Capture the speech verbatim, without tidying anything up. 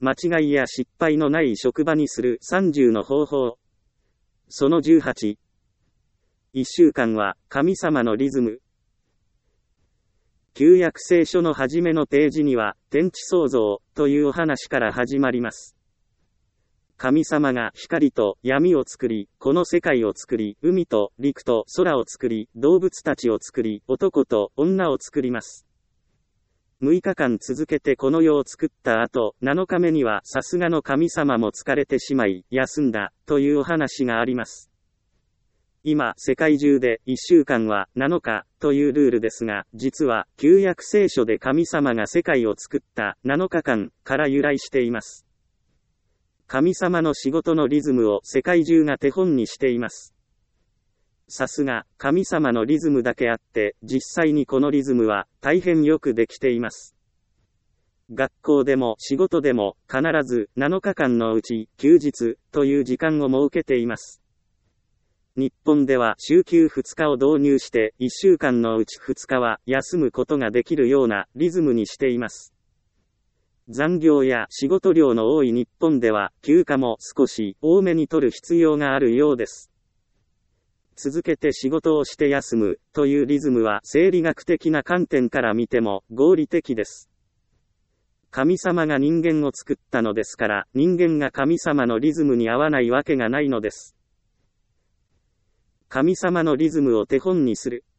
間違いや失敗のない職場にするさんじゅうの方法。そのじゅうはち。いっしゅうかんは神様のリズム。旧約聖書の初めのページには、天地創造というお話から始まります。神様が光と闇を作り、この世界を作り、海と陸と空を作り、動物たちを作り、男と女を作ります。むいかかん続けてこの世を作った後、なのかめにはさすがの神様も疲れてしまい、休んだ、というお話があります。今、世界中でいっしゅうかんはなのかというルールですが、実は旧約聖書で神様が世界を作ったなのかかんから由来しています。神様の仕事のリズムを世界中が手本にしています。さすが、神様のリズムだけあって、実際にこのリズムは大変よくできています。学校でも仕事でも必ずなのかかんのうち休日という時間を設けています。日本では週休ふつかを導入していっしゅうかんのうちふつかは休むことができるようなリズムにしています。残業や仕事量の多い日本では休暇も少し多めに取る必要があるようです。続けて仕事をして休むというリズムは生理学的な観点から見ても合理的です。神様が人間を作ったのですから人間が神様のリズムに合わないわけがないのです。神様のリズムを手本にする。